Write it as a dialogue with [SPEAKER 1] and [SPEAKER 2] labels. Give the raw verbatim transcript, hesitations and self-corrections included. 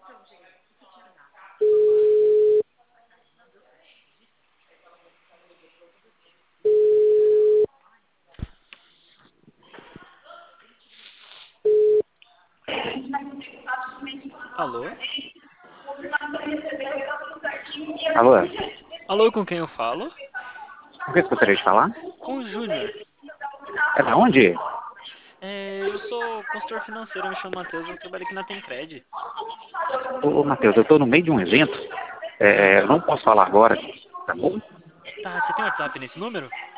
[SPEAKER 1] Alô?
[SPEAKER 2] Alô?
[SPEAKER 1] Alô, com quem eu falo?
[SPEAKER 2] O que você gostaria de falar?
[SPEAKER 1] Com o Júnior.
[SPEAKER 2] É da onde?
[SPEAKER 1] É, eu sou consultor financeiro, eu me chamo Matheus, eu trabalho aqui na Tencred.
[SPEAKER 2] Ô, ô Matheus, eu estou no meio de um evento. É, eu não posso falar agora, tá bom?
[SPEAKER 1] Tá, você tem WhatsApp nesse número?